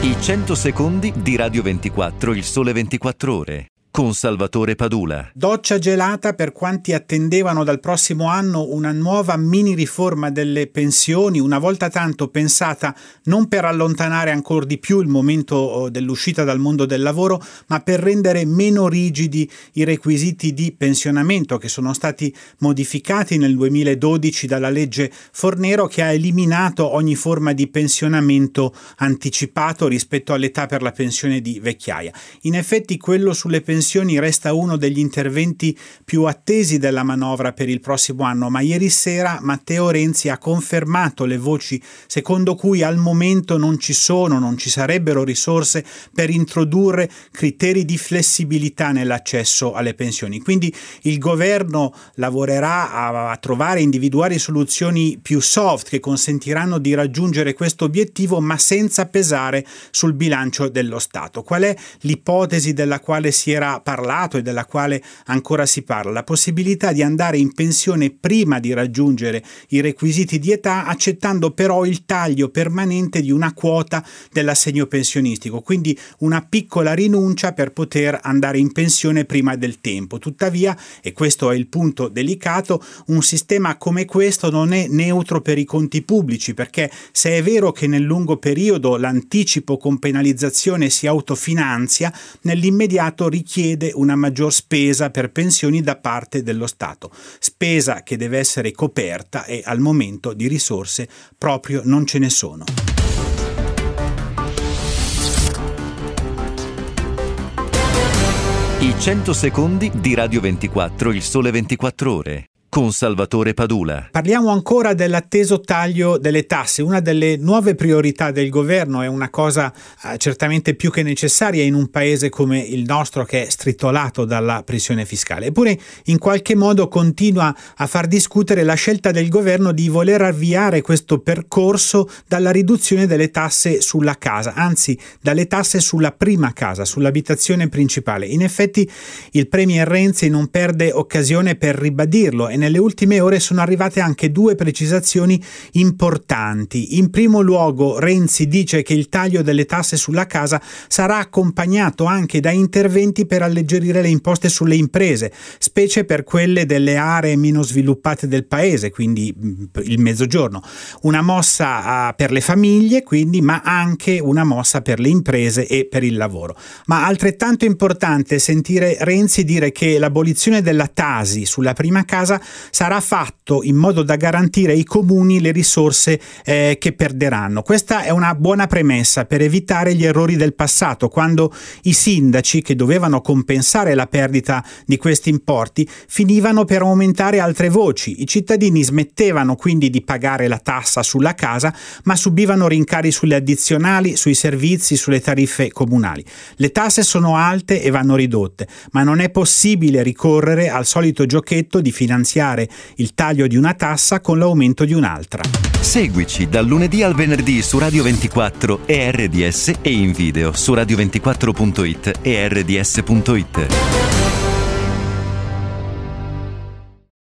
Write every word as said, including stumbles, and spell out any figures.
I cento secondi di Radio ventiquattro, il sole ventiquattro ore, con Salvatore Padula. Doccia gelata per quanti attendevano dal prossimo anno una nuova mini riforma delle pensioni, una volta tanto pensata non per allontanare ancora di più il momento dell'uscita dal mondo del lavoro, ma per rendere meno rigidi i requisiti di pensionamento che sono stati modificati nel duemiladodici dalla legge Fornero, che ha eliminato ogni forma di pensionamento anticipato rispetto all'età per la pensione di vecchiaia. In effetti quello sulle pensioni resta uno degli interventi più attesi della manovra per il prossimo anno, ma ieri sera Matteo Renzi ha confermato le voci secondo cui al momento non ci sono, non ci sarebbero risorse per introdurre criteri di flessibilità nell'accesso alle pensioni. Quindi il governo lavorerà a, a trovare e individuare soluzioni più soft che consentiranno di raggiungere questo obiettivo, ma senza pesare sul bilancio dello Stato. Qual è l'ipotesi della quale si era parlato e della quale ancora si parla? La possibilità di andare in pensione prima di raggiungere i requisiti di età, accettando però il taglio permanente di una quota dell'assegno pensionistico, quindi una piccola rinuncia per poter andare in pensione prima del tempo. Tuttavia, e questo è il punto delicato, un sistema come questo non è neutro per i conti pubblici, perché se è vero che nel lungo periodo l'anticipo con penalizzazione si autofinanzia, nell'immediato richiede una maggior spesa per pensioni da parte dello Stato, spesa che deve essere coperta e al momento di risorse proprio non ce ne sono. I cento secondi di Radio ventiquattro, il sole ventiquattro ore, con Salvatore Padula. Parliamo ancora dell'atteso taglio delle tasse. Una delle nuove priorità del governo, è una cosa eh, certamente più che necessaria in un paese come il nostro che è stritolato dalla pressione fiscale. Eppure in qualche modo continua a far discutere la scelta del governo di voler avviare questo percorso dalla riduzione delle tasse sulla casa, anzi dalle tasse sulla prima casa, sull'abitazione principale. In effetti il premier Renzi non perde occasione per ribadirlo e nelle ultime ore sono arrivate anche due precisazioni importanti. In primo luogo, Renzi dice che il taglio delle tasse sulla casa sarà accompagnato anche da interventi per alleggerire le imposte sulle imprese, specie per quelle delle aree meno sviluppate del paese, quindi il Mezzogiorno. Una mossa uh, per le famiglie, quindi, ma anche una mossa per le imprese e per il lavoro. Ma altrettanto importante è sentire Renzi dire che l'abolizione della Tasi sulla prima casa sarà fatto in modo da garantire ai comuni le risorse eh, che perderanno. Questa è una buona premessa per evitare gli errori del passato, quando i sindaci, che dovevano compensare la perdita di questi importi, finivano per aumentare altre voci. I cittadini smettevano quindi di pagare la tassa sulla casa, ma subivano rincari sulle addizionali, sui servizi, sulle tariffe comunali. Le tasse sono alte e vanno ridotte, ma non è possibile ricorrere al solito giochetto di finanziare il taglio di una tassa con l'aumento di un'altra. Seguici dal lunedì al venerdì su Radio ventiquattro e R D S e in video su radio ventiquattro punto it e R D S punto it.